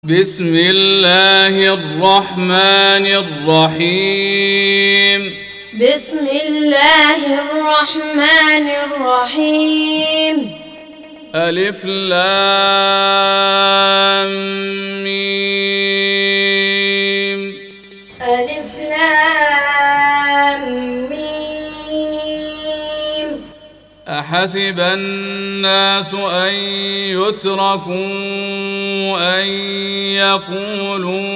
بسم الله الرحمن الرحيم. بسم الله الرحمن الرحيم. ألف لام ميم. ألف لام ميم. أحسب الناس أن يتركوا أن يقولوا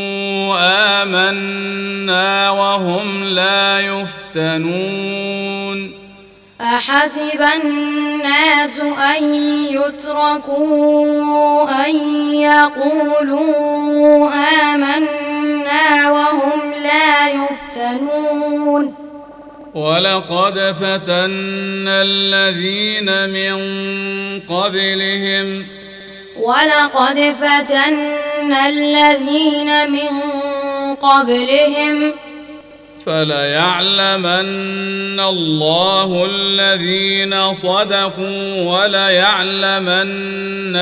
آمنا وهم لا يفتنون. أحسب الناس أن يتركوا أن يقولوا آمنا وهم لا يفتنون. ولقد فتنا الذين من قبلهم فليعلمن الله الذين صدقوا وليعلمن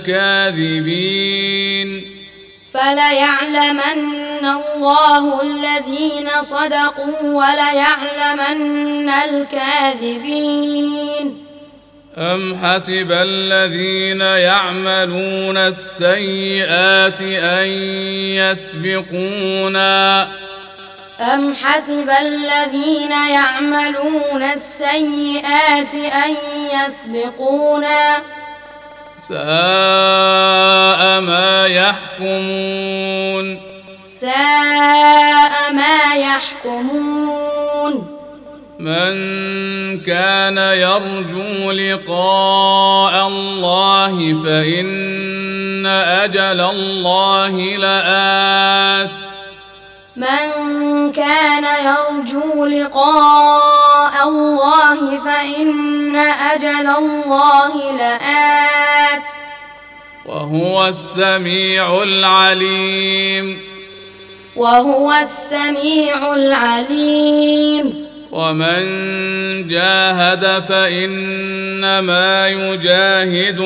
الكاذبين. فليعلمن الله الذين صدقوا وليعلمن الكاذبين. أم حسب الذين يعملون السيئات أن يسبقونا ساء ما يحكمون. من كان يرجو لقاء الله فإن أجل الله لآت. وهو السميع العليم. ومن جاهد فإنما يجاهد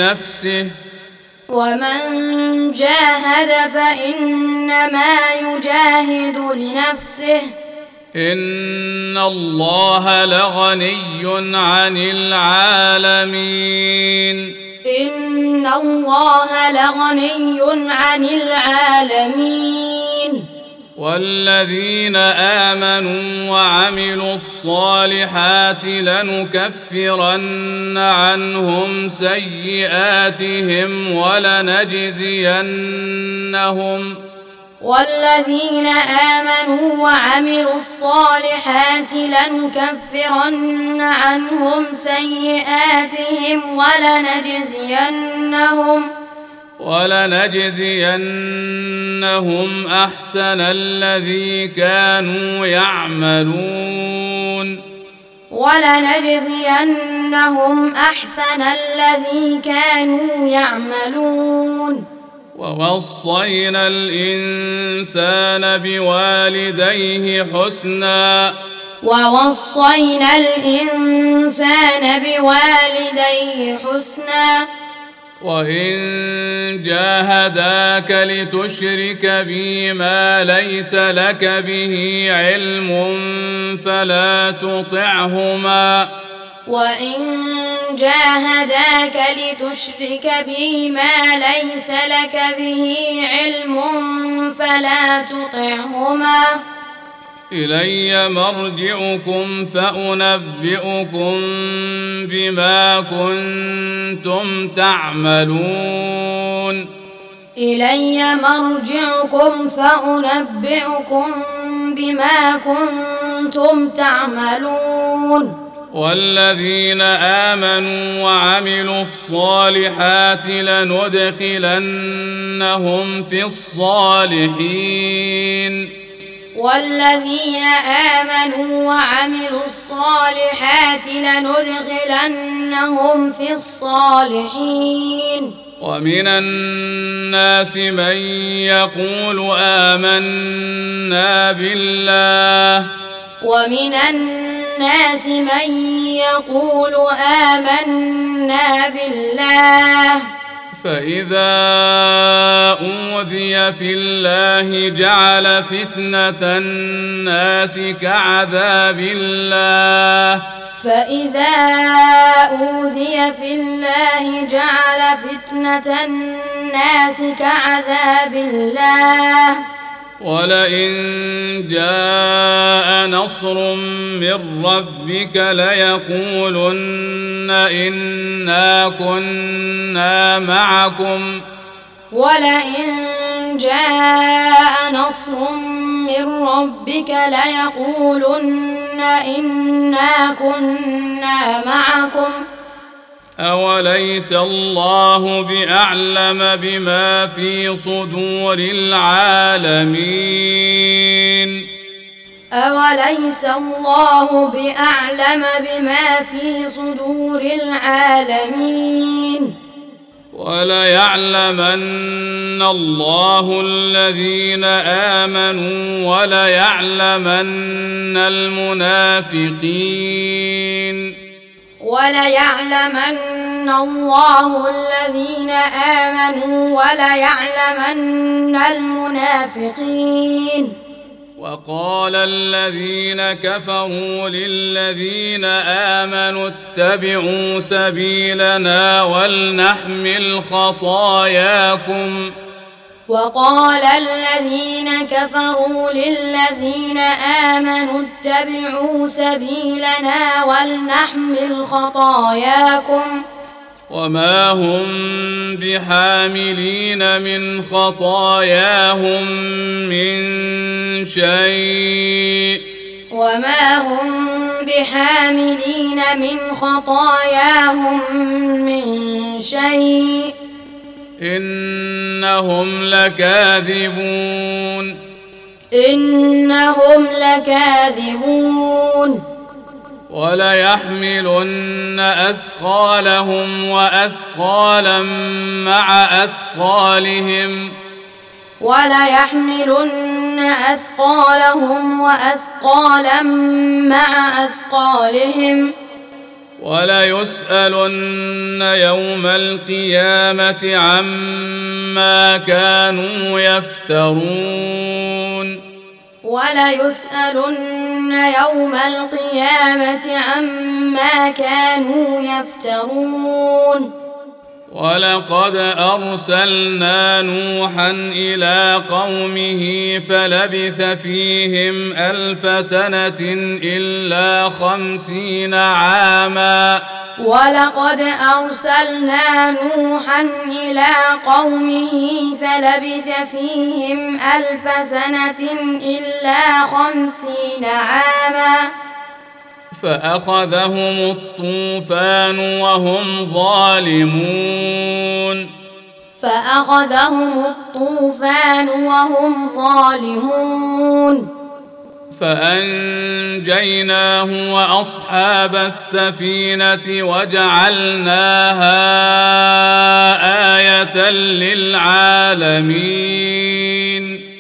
لنفسه. إن الله لغني عن العالمين. والذين آمنوا وعملوا الصالحات لنكفرن عنهم سيئاتهم ولنجزينهم أحسن الذي كانوا يعملون. ووصينا الإنسان بوالديه حسنا وإن جاهداك لتشرك بي ما ليس لك به علم فلا تطعهما إلي مرجعكم فأنبئكم بما كنتم تعملون. والذين آمنوا وعملوا الصالحات لندخلنهم في الصالحين. ومن الناس من يقول آمنا بالله فإذا أوذي في الله جعل فتنة الناس كعذاب الله جعل فتنة الناس كعذاب الله ولئن جاء نصر من ربك ليقولن إنا كنا معكم أوليس الله بأعلم بما في صدور العالمين وليعلمن الله الذين آمنوا وليعلمن المنافقين وقال الذين كفروا للذين آمنوا اتبعوا سبيلنا ولنحمل خطاياكم وما هم بحاملين من خطاياهم من شيء إنهم لكاذبون وليحملن أثقالهم وأثقالا مع أثقالهم وليسألن يوم القيامة عما كانوا يفترون ولقد أرسلنا نوحا إلى قومه فلبث فيهم 1000 سنة إلا 50 عاما فأخذهم الطوفان وهم ظالمون فأنجيناه وأصحاب السفينة وجعلناها آية للعالمين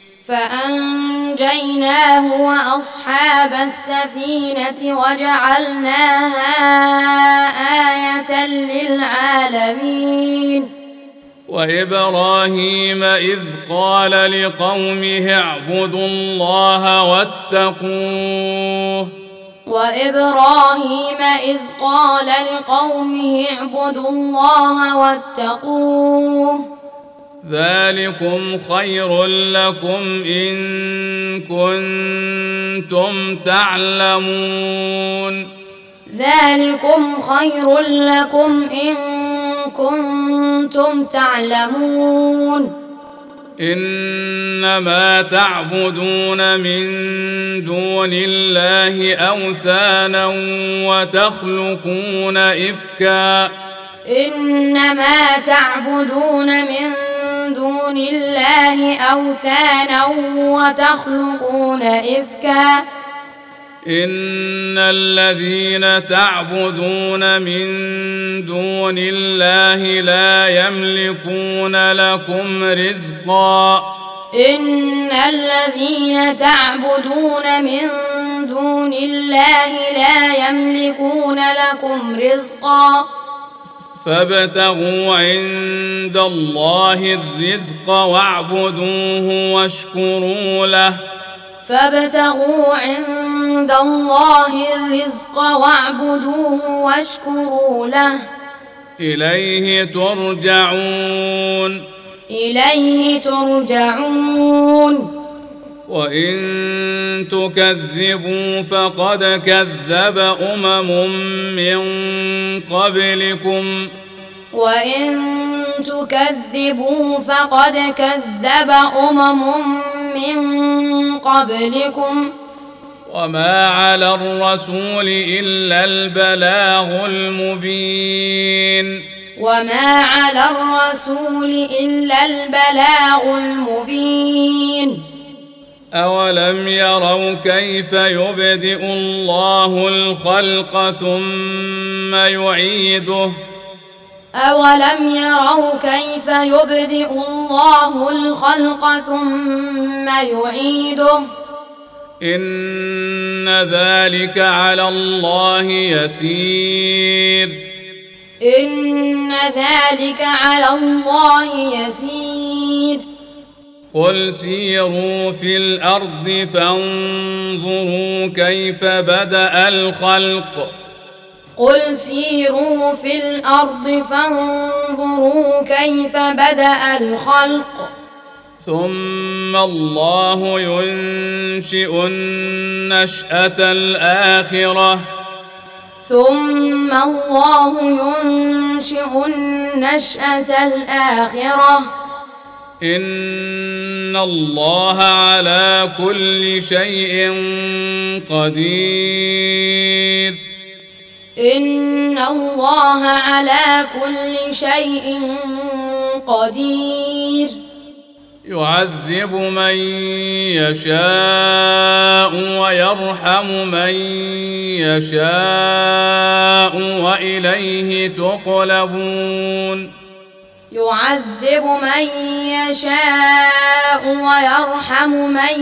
وإبراهيم إذ قال لقومه اعبدوا الله واتقوه ذلكم خير لكم إن كنتم تعلمون إنما تعبدون من دون الله أوثانا وتخلقون إفكا إن الذين تعبدون من دون الله لا يملكون لكم رزقا فابتغوا عند الله الرزق واعبدوه واشكروا له فابتغوا عند الله الرزق واعبدوه واشكروا له إليه ترجعون إليه ترجعون وإن تكذبوا فقد كذب من قبلكم وإن تكذبوا فقد كذب من قبلكم وما على الرسول إلا البلاغ المبين وما على الرسول إلا البلاغ المبين أولم يروا كيف يبدئ الله الخلق ثم يعيده أولم يروا كيف يبدئ الله الخلق ثم يعيده إن ذلك على الله يسير إن ذلك على الله يسير قل سيروا في الأرض فانظروا كيف بدأ الخلق قل سيروا في الأرض فانظروا كيف بدأ الخلق ثم الله ينشئ النشأة الآخرة ثم الله ينشئ النشأة الآخرة إن الله على كل شيء قدير إن الله على كل شيء قدير يعذب من يشاء ويرحم من يشاء وإليه تقلبون يعذب من يشاء ويرحم من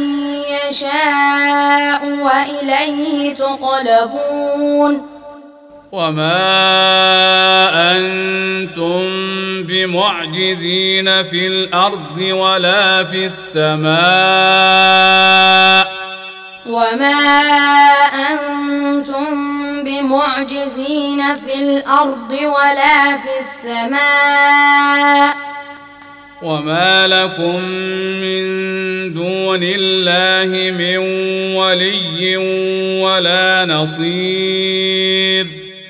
يشاء وإليه تقلبون وما أنتم بمعجزين في الأرض ولا في السماء وما أنتم بمعجزين في الأرض ولا في السماء وما لكم من دون الله من ولي ولا نصير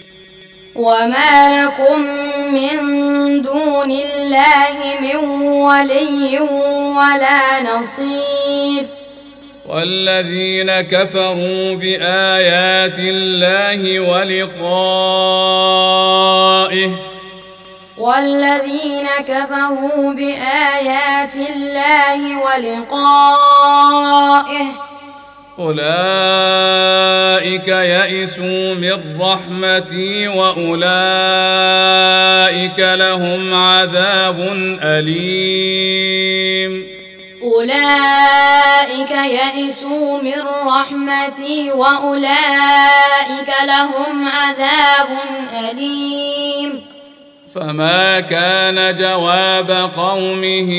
وما لكم من دون الله من ولي ولا نصير والذين كفروا بآيات الله والذين كفروا بآيات الله ولقائه أولئك يئسوا من رحمتي وأولئك لهم عذاب أليم أولئك يئسوا من رحمتي وأولئك لهم عذاب أليم فما كان جواب قومه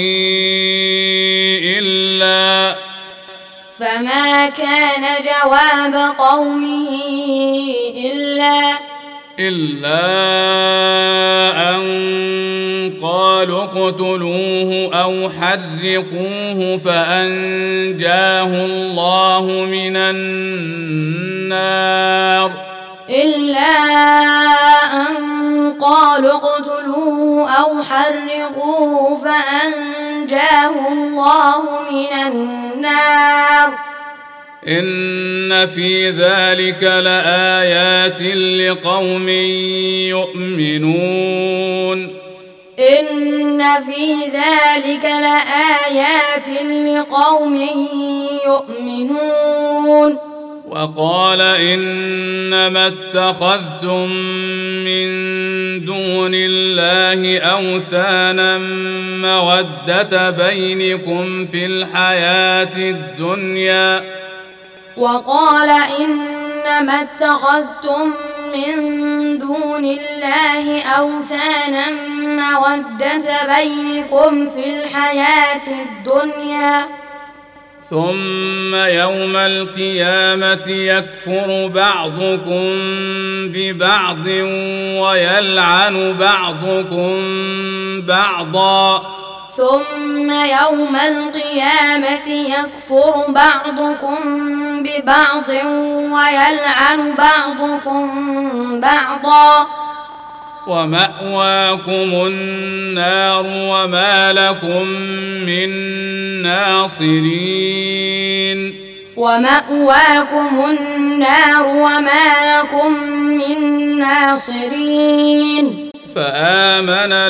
إلا أن قالوا اقتلوه أو حرقوه فأنجاه الله من النار إلا أن قالوا اقتلوه أو حرقوه فأنجاه الله من النار إن في ذلك لآيات لقوم يؤمنون إن في ذلك لآيات لقوم يؤمنون وقال إنما اتخذتم من دون الله أوثانا مودة بينكم في الحياة الدنيا وقال إنما اتخذتم من دون الله أوثانا مودة بينكم في الحياة الدنيا ثم يوم القيامة يكفر بعضكم ببعض ويلعن بعضكم بعضا ثم يوم القيامة يكفر بعضكم ببعض ويلعن بعضكم بعضا ومأواكم النار وما لكم من ناصرين ومأواكم النار وما لكم من ناصرين فآمن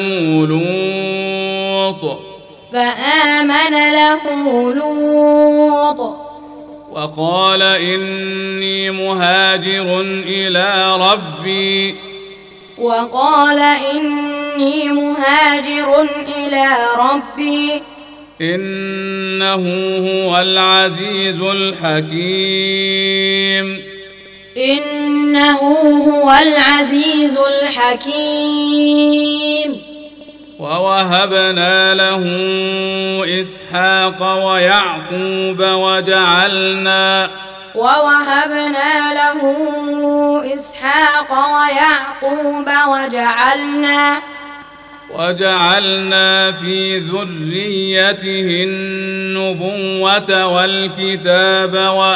له لوط وقال إني مهاجر إلى ربي إنه هو العزيز الحكيم ووهبنا له إسحاق ويعقوب وجعلنا في ذريته النبوة والكتاب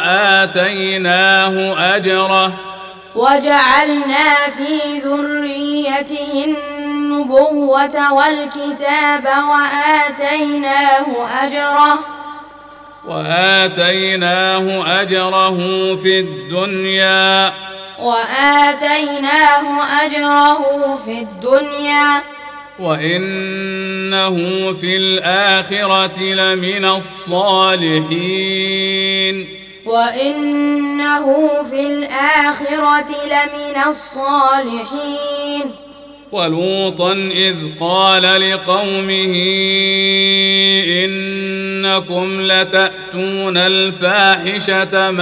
وآتيناه أجره في الدنيا وإنه في الآخرة لمن الصالحين ولوطا إذ قال لقومه إنكم لتأتون الفاحشة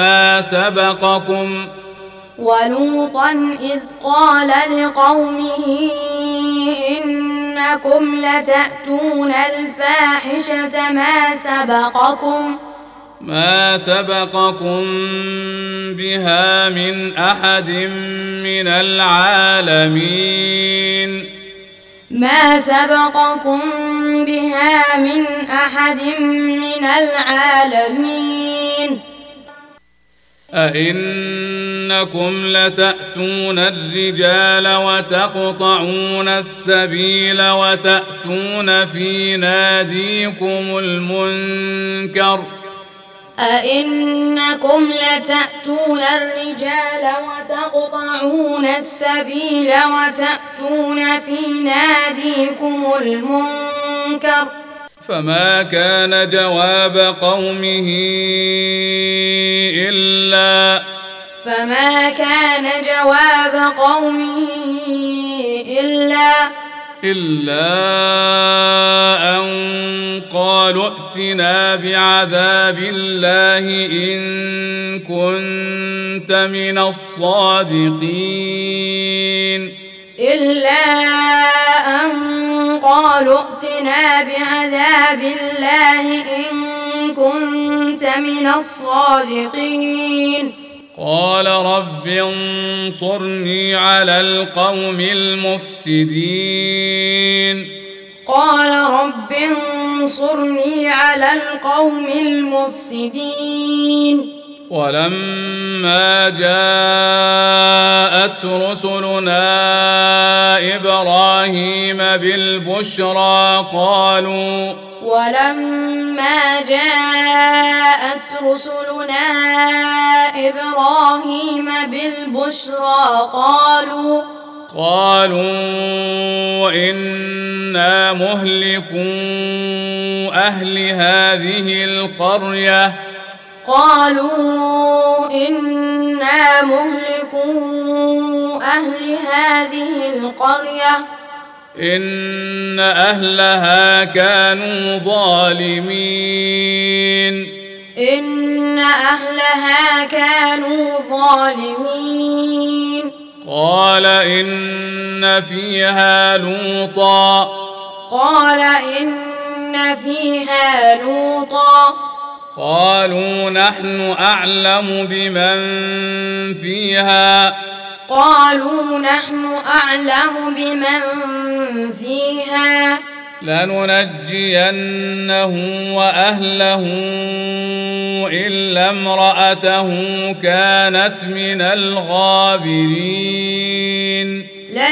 ما سبقكم بها من أحد من العالمين أئنكم لتأتون الرجال وتقطعون السبيل وتأتون في ناديكم المنكر فما كان جواب قومه إلا أن قالوا ائتنا بعذاب الله إن كنت من الصادقين قال رب انصرني على القوم المفسدين ولما جاءت رسلنا إبراهيم بالبشرى قالوا إنا مهلكو أهل هذه القرية إن أهلها كانوا ظالمين قال إن فيها لوطا قالوا نحن أعلم بمن فيها لننجينه وأهله إلا امرأته كانت من الغابرين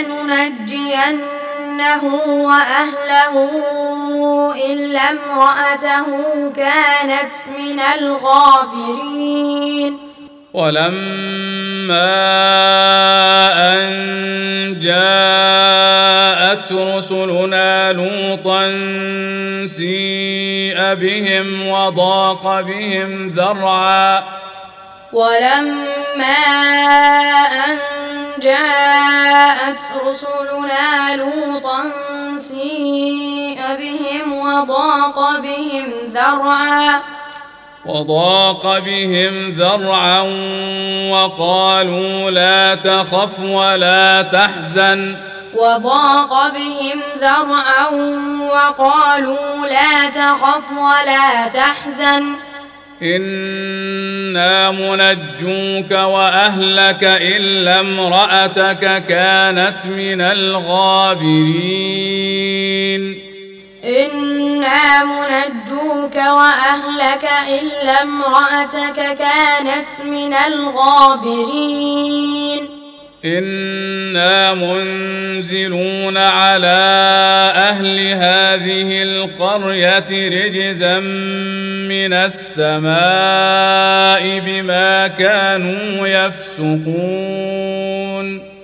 ولما أن جاءت رسلنا لوطا سيء بهم وضاق بهم ذرعا وقالوا لا تخف ولا تحزن إنا منجوك وأهلك إلا امرأتك كانت من الغابرين إنا منزلون على أهل هذه القرية رجزا من السماء بما كانوا يفسقون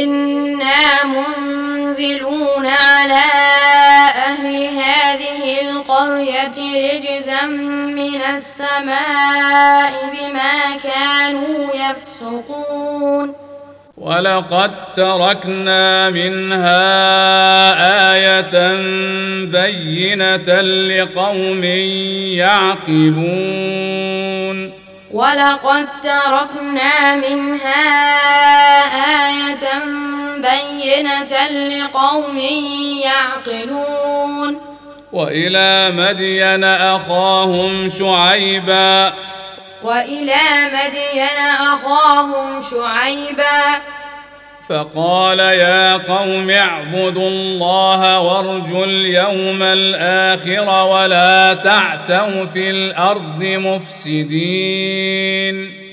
ولقد تركنا منها آية بينة لقوم يعقلون وإلى مدين أخاهم شعيبا فقال يا قوم اعبدوا الله وارجوا اليوم الآخر ولا تعثوا في الأرض مفسدين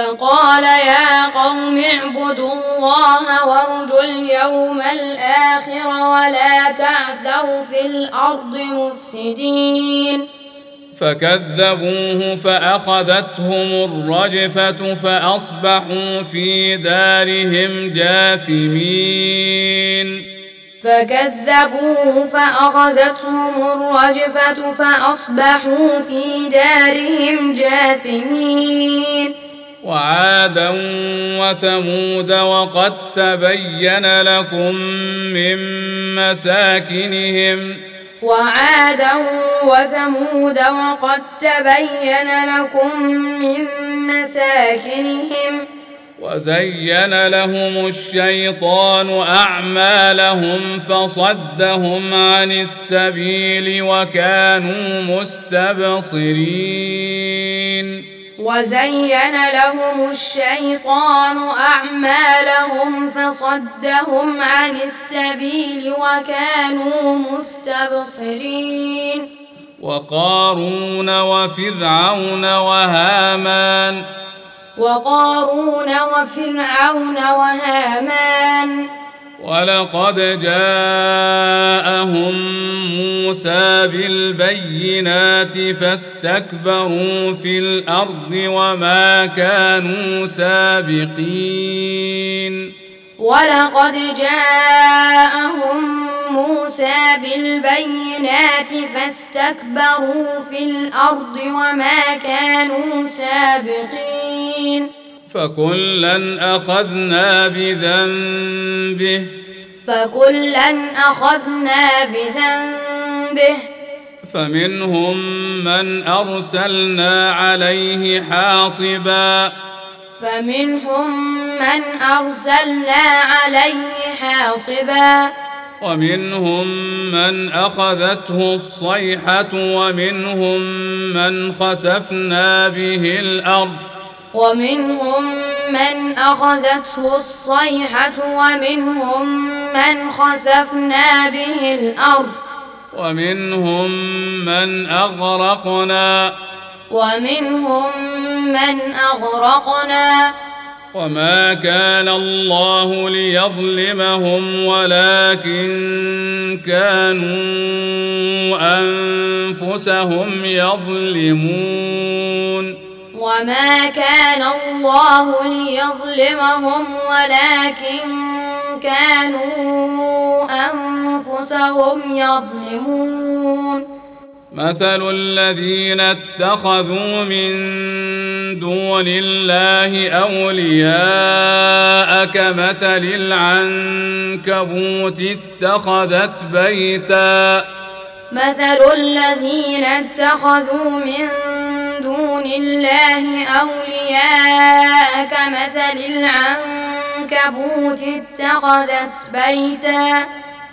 فكذبوه فأخذتهم الرجفة فأصبحوا في دارهم جاثمين وعادا وثمود وقد تبين لكم من مساكنهم وزين لهم الشيطان أعمالهم فصدهم عن السبيل وكانوا مستبصرين وقارون وفرعون وهامان ولقد جاءهم موسى بالبينات فاستكبروا في الأرض وما كانوا سابقين فكلا أخذنا بذنبه فمنهم من أرسلنا عليه حاصبا فمنهم من أرسلنا عليه حاصبا ومنهم من أخذته الصيحة ومنهم من خسفنا به الأرض ومنهم من أخذته الصيحة ومنهم من خسفنا به الأرض ومنهم من أغرقنا وما كان الله ليظلمهم ولكن كانوا أنفسهم يظلمون وما كان الله ليظلمهم ولكن كانوا أنفسهم يظلمون مثل الذين اتخذوا من دون الله أولياء كمثل العنكبوت اتخذت بيتا مثل الذين اتخذوا من دون الله أولياء كمثل العنكبوت اتخذت بيتا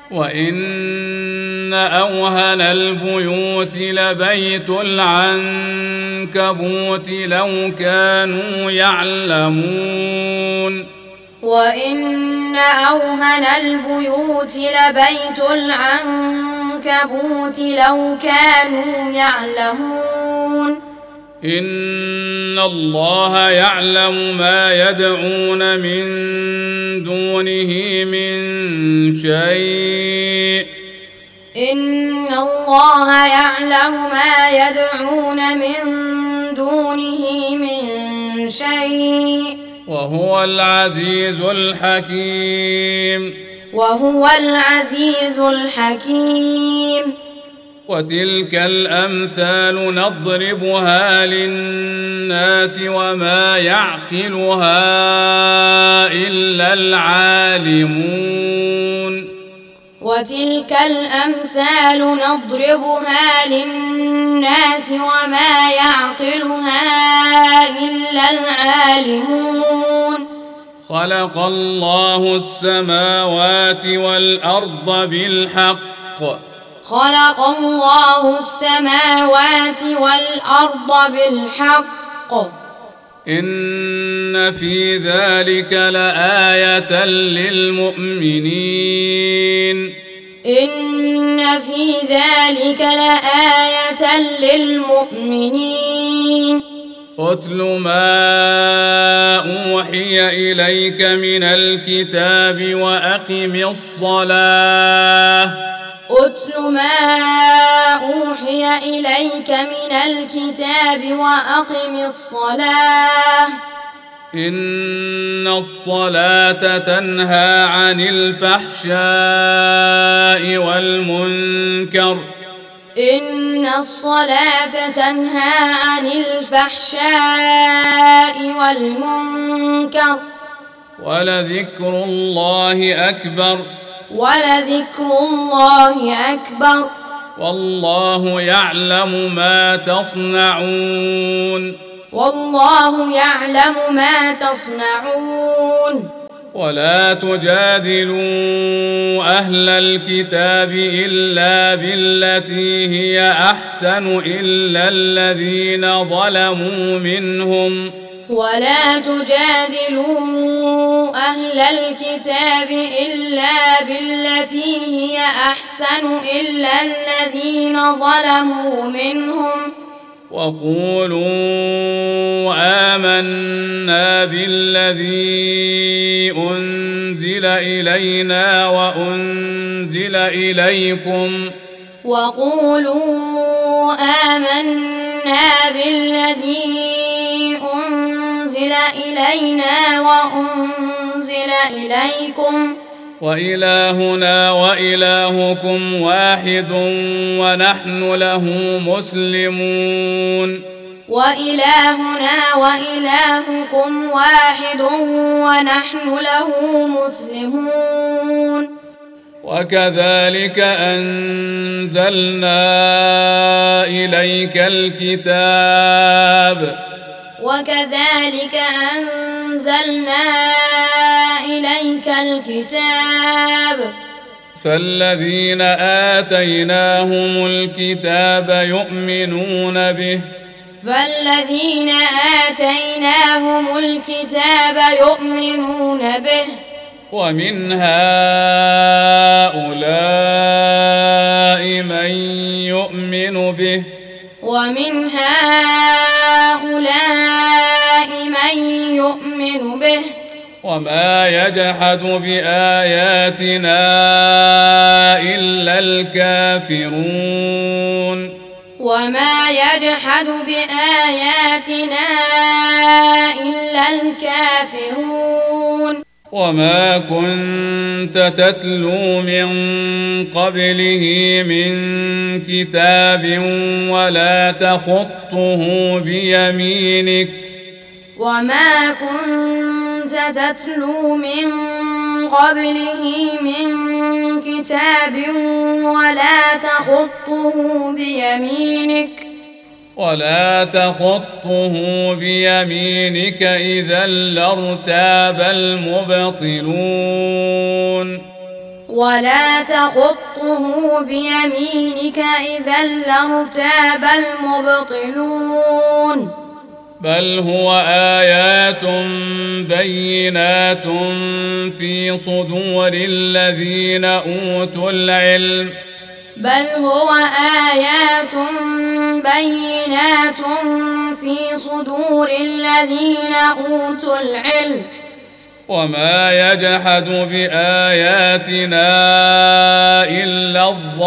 وإن أوهن البيوت لبيت العنكبوت لو كانوا يعلمون وإن أوهن البيوت لبيت العنكبوت لو كانوا يعلمون إن الله يعلم ما يدعون من دونه من شيء إن الله يعلم ما يدعون من دونه من شيء وهو العزيز الحكيم وتلك الأمثال نضربها للناس وما يعقلها إلا العالمون وتلك الأمثال نضربها للناس وما يعقلها إلا العالمون خلق الله السماوات والأرض بالحق إن في ذلك لآية للمؤمنين أتل ما أوحي إليك من الكتاب وأقم الصلاة إن الصلاة تنهى عن الفحشاء والمنكر ولذكر الله أكبر والله يعلم ما تصنعون ولا تجادلوا أهل الكتاب إلا بالتي هي أحسن إلا الذين ظلموا منهم وقولوا آمنا بالذي أنزل إلينا وأنزل إليكم وإلهنا وإلهكم واحد ونحن له مسلمون وكذلك أنزلنا إليك الكتاب وكذلك أنزلنا إليك الكتاب فالذين آتيناهم الكتاب يؤمنون به ومن هؤلاء من يؤمن به وما يجحد بآياتنا إلا الكافرون وما كنت تتلو من قبله من كتاب ولا تخطه بيمينك إذا لارتاب المبطلون بل هو آيات بينات في صدور الذين أوتوا العلم وما يجحد بآياتنا إلا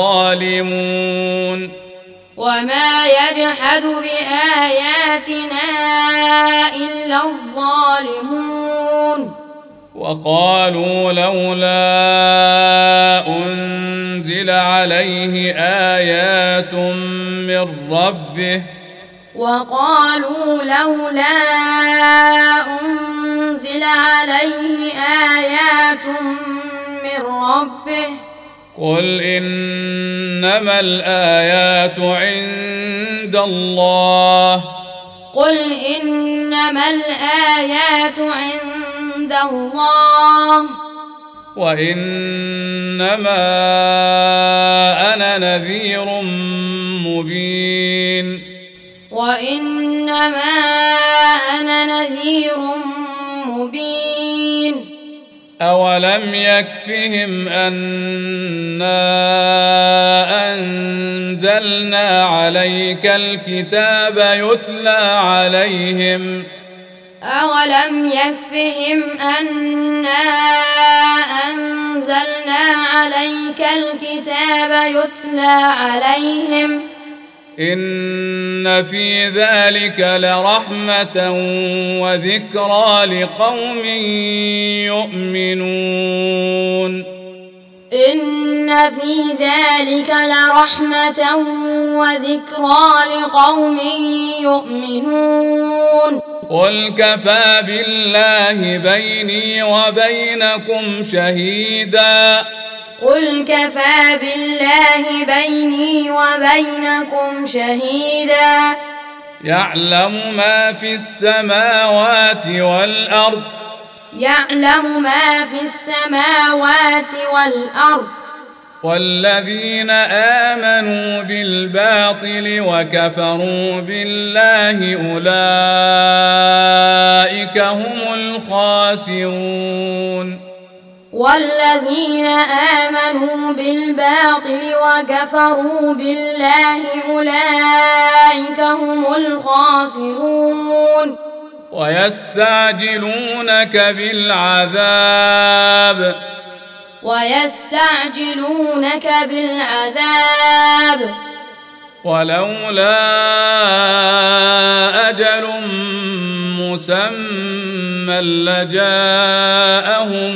الظالمون وقالوا لولا أنزل عليه آيات من ربه قل إنما الآيات عند الله وإنما أنا نذير مبين أولم يكفهم أنا أنزلنا عليك الكتاب يتلى عليهم إن في ذلك لرحمة وذكرى لقوم يؤمنون قل كفى بالله بيني وبينكم شهيدا يعلم ما في السماوات والأرض والذين آمنوا بالباطل وكفروا بالله أولئك هم الخاسرون والذين آمنوا بالباطل وكفروا بالله أولئك هم الخاسرون ويستعجلونك بالعذاب ولولا أجل مسمى لجاءهم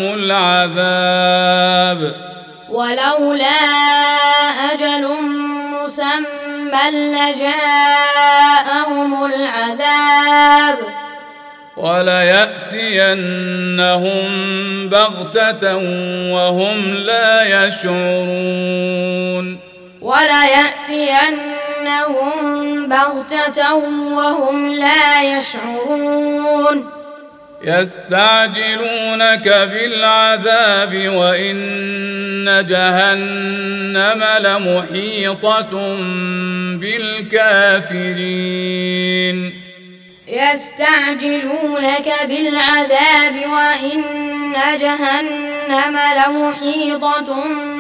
العذاب وليأتينهم بغتة وهم لا يشعرون وليأتينهم بغتة وهم لا يشعرون يستعجلونك بالعذاب وإن جهنم لمحيطة بالكافرين يستعجلونك بالعذاب وإن جهنم لمحيطة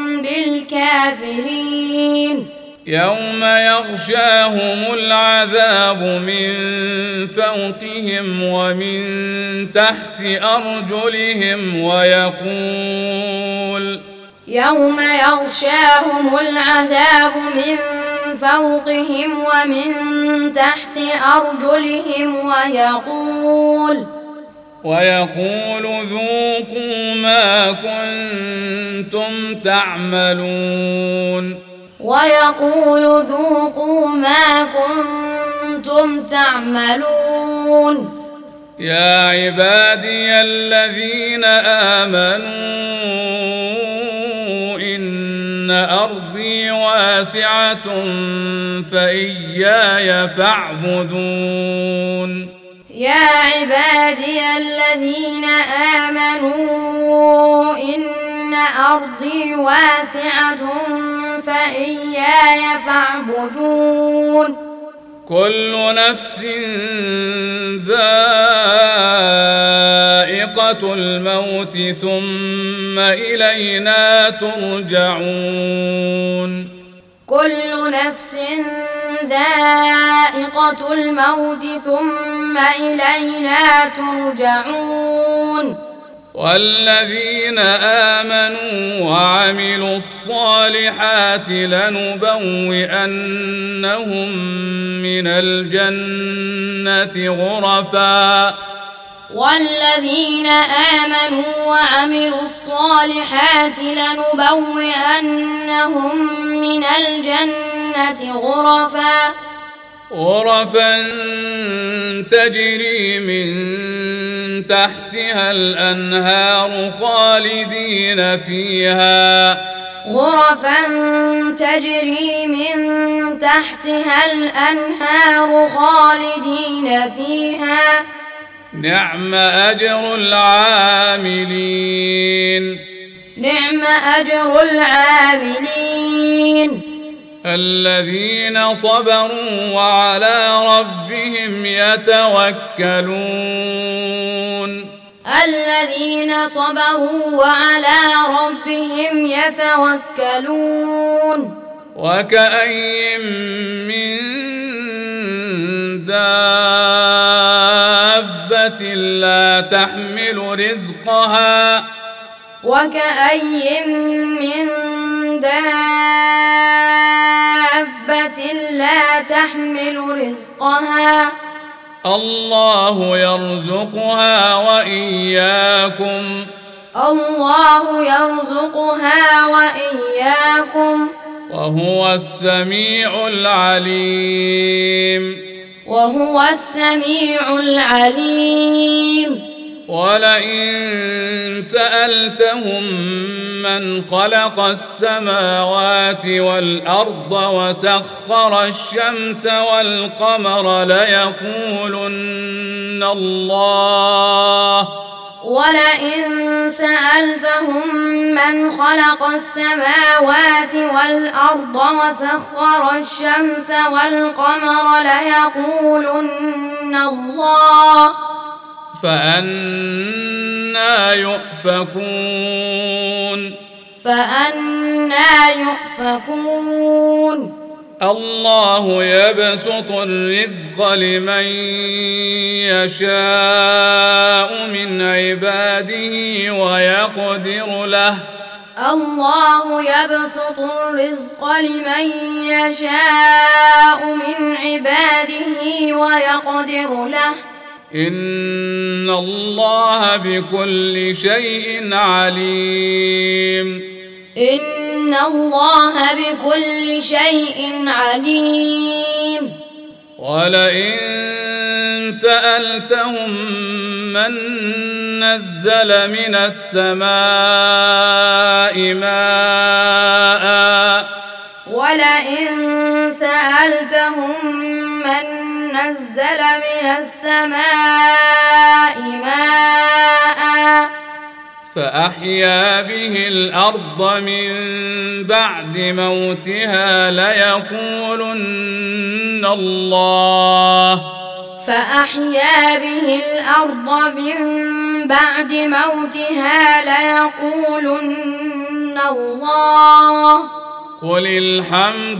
بالكافرين يوم يغشاهم العذاب من فوقهم ومن تحت أرجلهم يوم يغشاهم العذاب من فوقهم ومن تحت أرجلهم ويقول ذوقوا ما كنتم تعملون يا عبادي الذين آمنوا إن أرضي واسعة فإياي فاعبدون يا عبادي الذين آمنوا إن أرضي واسعة فإياي فاعبدون كل نفس ذائقة الموت ثم إلينا ترجعون كل نفس ذائقة الموت ثم إلينا ترجعون والذين آمنوا وعملوا الصالحات لنبوئنهم من الجنة غرفا والذين آمنوا وعملوا الصالحات لنبوئنهم من الجنة غرفا تجري من تحتها الأنهار خالدين فيها نعم أجر العاملين الذين صبروا وعلى ربهم يتوكلون وكأين من دابة لا تحمل رزقها الله يرزقها وإياكم وهو السميع العليم ولئن سألتهم من خلق السماوات والأرض وسخر الشمس والقمر ليقولن الله ولئن سألتهم من خلق السماوات والأرض وسخر الشمس والقمر ليقولن الله فأنى يؤفكون الله يبسط الرزق لمن يشاء من عباده ويقدر له إن الله بكل شيء عليم ولئن سألتهم من نزل من السماء ماء نزل من السماء ماء فأحيا به الأرض من بعد موتها ليقولن الله فأحيا به الأرض من بعد موتها ليقولن الله قل الحمد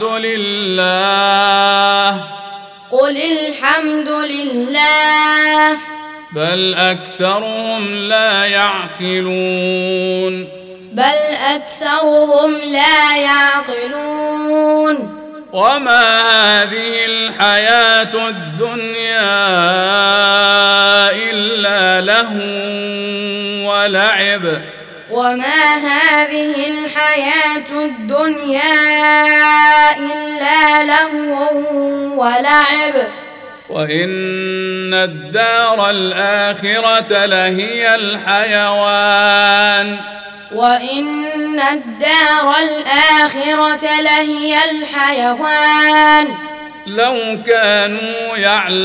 لله قل الحمد لله بل أكثرهم لا يعقلون وما هذه الحياة الدنيا إلا لهو ولعب وإن الدار الآخرة لهي الحيوان لو كانوا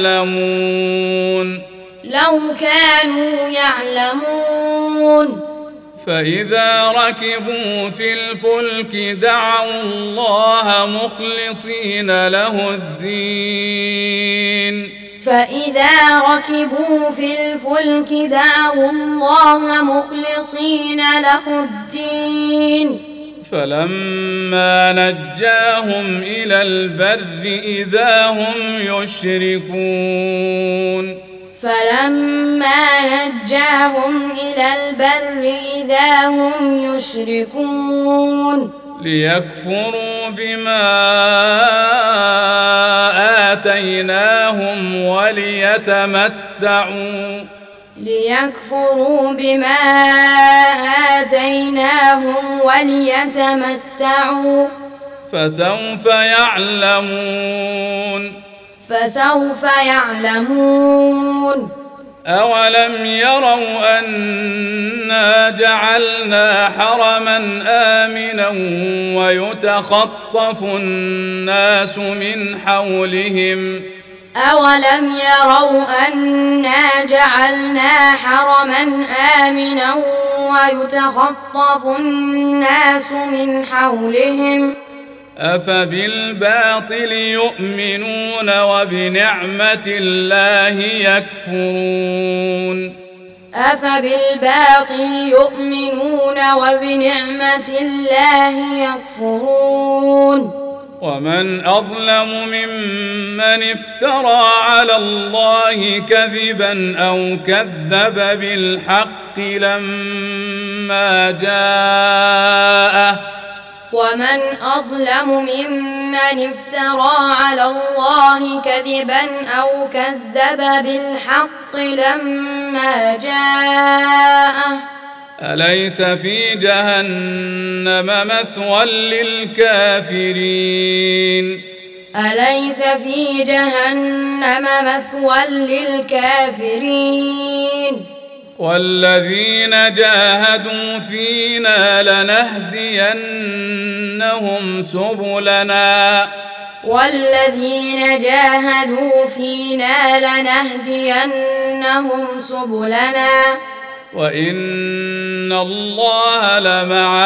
يعلمون فإذا ركبوا في الفلك دعوا الله مخلصين له الدين فلما نجاهم إلى البر إذا هم يشركون ليكفروا بما آتيناهم وليتمتعوا فسوف يعلمون أولم يروا أنا جعلنا حرما آمنا ويتخطف الناس من حولهم أفبالباطل يؤمنون وبنعمة الله يكفرون ومن أظلم ممن افترى على الله كذبا أو كذب بالحق لما جاءه أليس في جهنم مثوى للكافرين والذين جاهدوا فينا لنهدينهم سبلنا وإن الله لمع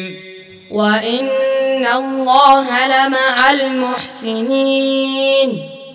المحسنين